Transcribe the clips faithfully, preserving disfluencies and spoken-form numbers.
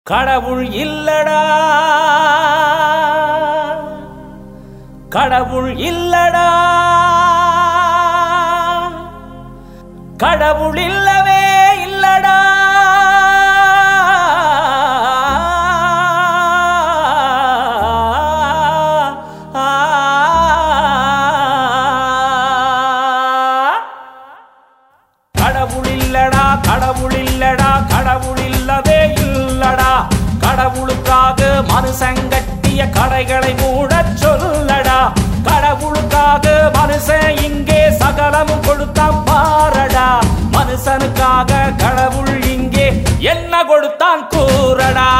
கடவுள் இல்லடா கடவுள் இல்லடா கடவுள் இல்லவே இல்லடா கடவுள் இல்லடா கடவுள் இல்லடா கடவுள் இல்லவே இல்லடா கடவுளுக்காக மனுஷன் கட்டிய கடைகளை மூடச் சொல்லடா கடவுளுக்காக மனுஷன் இங்கே சகலமும் கொடுத்தான் பாரடா மனுஷனுக்காக கடவுள் இங்கே என்ன கொடுத்தான் கூறடா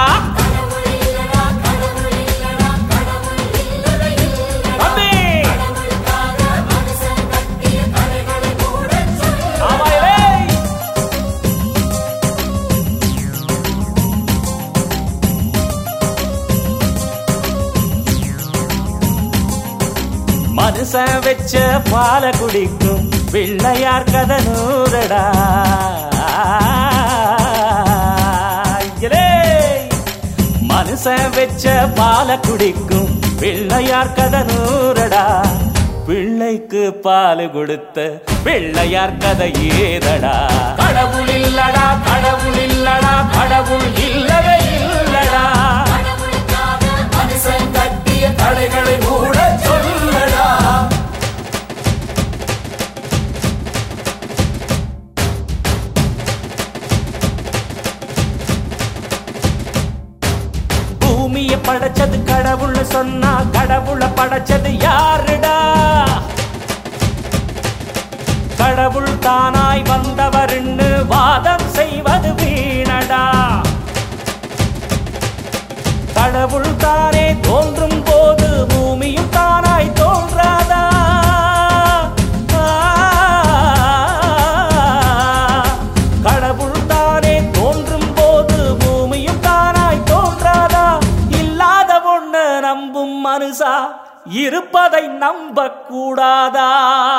மனுஷன் வச்ச பால குடிக்கும் பிள்ளையார் கதை நூறடா மனுஷன் வச்ச பால குடிக்கும் பிள்ளையார் கதை நூறடா பிள்ளைக்கு பால் கொடுத்த பிள்ளையார் கதை ஏதடா கடவுள் இல்லடா கடவுள் இல்லடா கடவுள் இல்லவே இல்லடா மனுஷன் கட்டிய கடைகளை மூட சொல்லடா பூமியை படைச்சது கடவுள் சொன்னா கடவுளை படைச்சது யாருடா கடவுள் தானாய் வந்தவர்னு வாதம் செய்வது வீணடா கடவுள் தானே தோன்றும் போது பூமியும் தானாய் தோன்றாதா கடவுள் தானே தோன்றும் போது பூமியும் தானாய் தோன்றாதா இல்லாத ஒண்ணு நம்பும் மனுஷா இருப்பதை நம்ப கூடாதா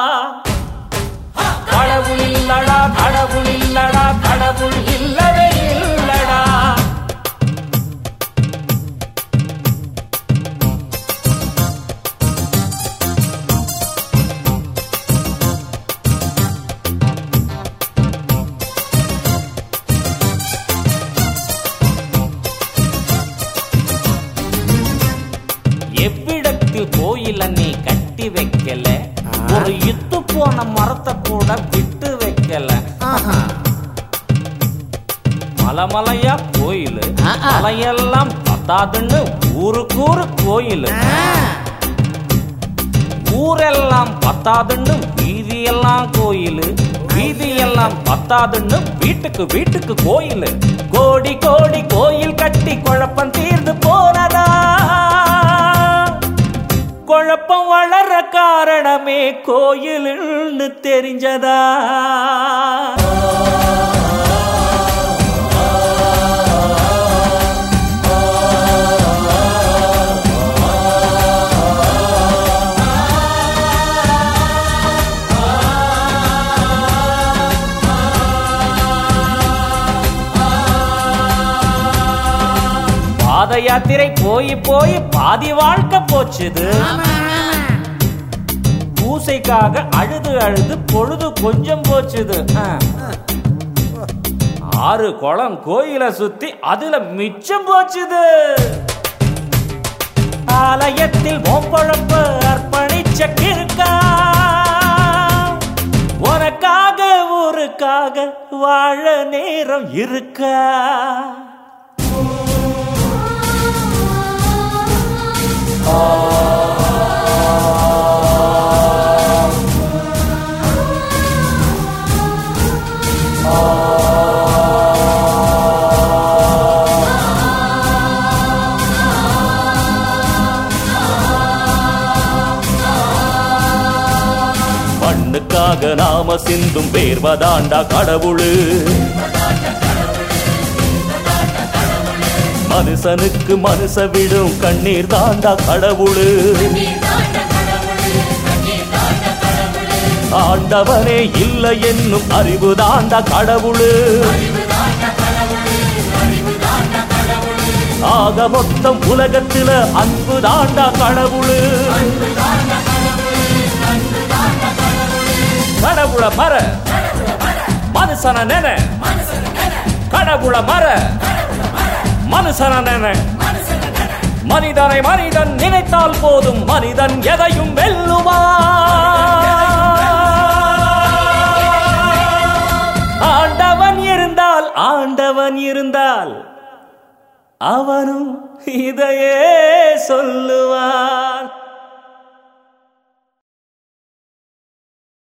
கடவுள் இல்லடா கடவுள் இல்லடா கடவுள் இல்லவே இல்லடா எவ்விடத்தில் கோயில நீ கட்டி வைக்கல ஒரு இத்து போன மரத்தை கூட விட்டு வைக்கல மலமலையா கோயில் மலையெல்லாம் பத்தாதுன்னு ஊருக்கு ஊரு கோயில் ஊரெல்லாம் பத்தாதுன்னு வீதியெல்லாம் கோயில் வீதியெல்லாம் பத்தாதுன்னு வீட்டுக்கு வீட்டுக்கு கோயில் கோடி கோடி கோயில் கட்டி குழப்பம் தீர்ந்து போனதா குழப்பம் வளர காரணமே கோயில்னு தெரிஞ்சதா பாத யாத்திரை போய் போய் பாதி வாழ்க்கை போச்சுது பூசைக்காக அழுது அழுது பொழுது கொஞ்சம் போச்சுது ஆறு குளம் கோயில சுத்தி அதுல மிச்சம் போச்சுது ஆலயத்தில் மோப்பழப்பு அர்ப்பணிச்ச கிருக்கா உனக்காக ஊருக்காக வாழ நேரம் இருக்கா பண்ணுக்காக நாம சிந்தும் வேர்வதாண்டா கடவுளு மனுஷனுக்கு மனுஷ விடும் கண்ணீர் தாண்டா கடவுளு ஆண்டவனே இல்லை என்னும் அறிவு தாண்டா கடவுளு ஆக மொத்தம் உலகத்துல அன்பு தாண்டா கடவுளு. கடவுள மர மனுஷன நென, கடவுள மர மனுஷன நென. மனிதனை மனிதன் நினைத்தால் போதும், மனிதன் எதையும் வெல்லுவான். ஆண்டவன் இருந்தால் ஆண்டவன் இருந்தால் அவனும் இதையே சொல்லுவான்.